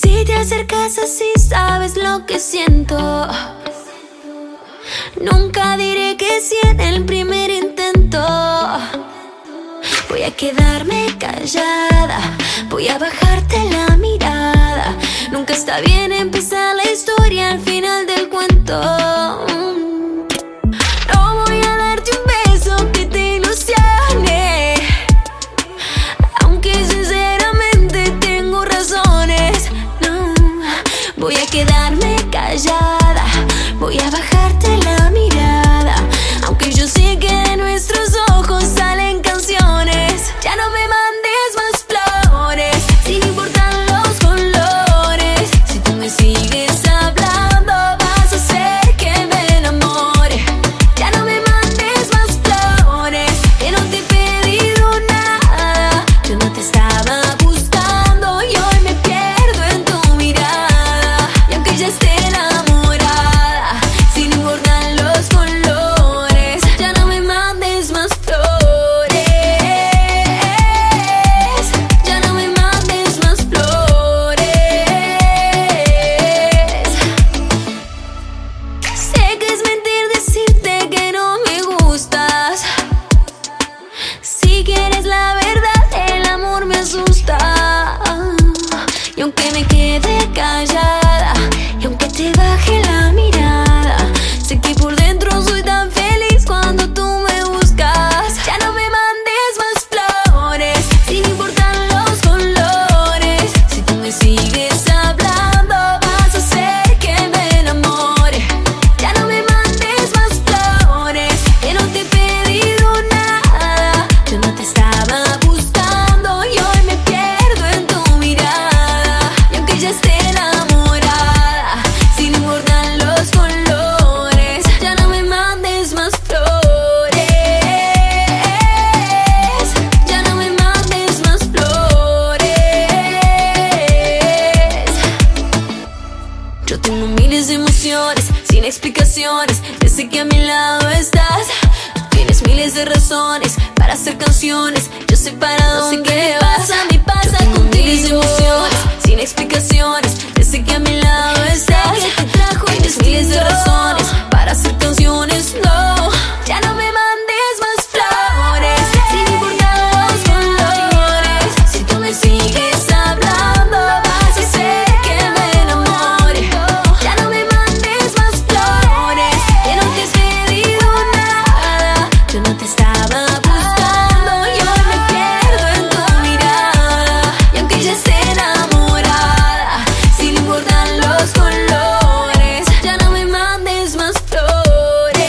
Si te acercas así, sabes lo que siento. Nunca diré que sí en el primer intento. Voy a quedarme callada, voy a bajarte la mirada. Nunca está bien empezar la historia al final del cuento. No voy a darte un beso que te ilusione, aunque sinceramente tengo razones. No, voy a quedarme callada, voy a bajarte la mirada, aunque yo sé que de nuestros ojos salen canciones. Ya no me mandes más flores, sin importar los colores. Si tú me sigues hablando, vas a hacer que me enamore. Ya no me mandes más flores, que no te he pedido nada. Yo no te estaba buscando y hoy me pierdo en tu mirada. Y aunque ya esté enamorada, sin importar los colores, ya no me mandes más flores. Ya no me mandes más flores. Sé que es mentir decirte que no me gustas. Si quieres la verdad, el amor me asusta. Y aunque me quede callada, y aunque te baje la mirada, sé que por dentro soy tan feliz cuando tú me buscas. Ya no me mandes más flores, sin importar los colores. Si tú me sigues hablando, vas a hacer que me enamore. Ya no me mandes más flores, que no te he pedido nada. Yo no te estaba buscando y hoy me pierdo en tu mirada. Y aunque ya esté enamorada, sin importar los colores, ya no me mandes más flores. Ya no me mandes más flores. Yo tengo miles de emociones, sin explicaciones, desde que a mi lado estás. Tienes miles de razones para hacer canciones, yo sé para dónde vas. A mí pasa contigo. Miles de emociones, sin explicaciones, desde que a mi lado estás. Tienes miles de razones para hacer canciones, no. Ya no me mandes más flores, sin importar los colores. Si tú me sigues hablando, vas a hacer que me enamore. Ya no me mandes más flores, que no te has pedido nada. Yo no te estaba buscando y hoy me pierdo en tu mirada. Y aunque ya esté enamorada, sin importar los colores, ya no me mandes más flores.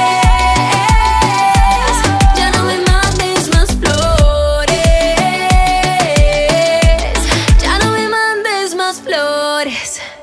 Ya no me mandes más flores. Ya no me mandes más flores.